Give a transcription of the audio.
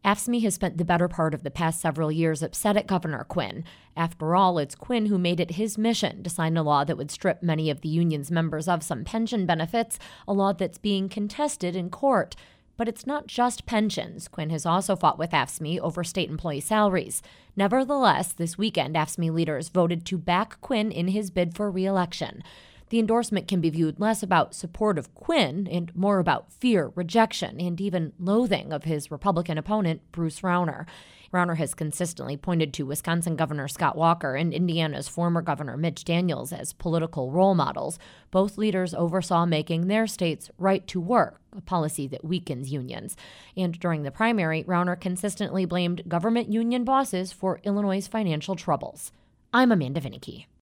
AFSCME has spent the better part of the past several years upset at Governor Quinn. After all, it's Quinn who made it his mission to sign a law that would strip many of the union's members of some pension benefits, a law that's being contested in court. But it's not just pensions. Quinn has also fought with AFSCME over state employee salaries. Nevertheless, this weekend, AFSCME leaders voted to back Quinn in his bid for re-election. The endorsement can be viewed less about support of Quinn and more about fear, rejection, and even loathing of his Republican opponent, Bruce Rauner. Rauner has consistently pointed to Wisconsin Governor Scott Walker and Indiana's former Governor Mitch Daniels as political role models. Both leaders oversaw making their states right to work, a policy that weakens unions. And during the primary, Rauner consistently blamed government union bosses for Illinois' financial troubles. I'm Amanda Vinicky.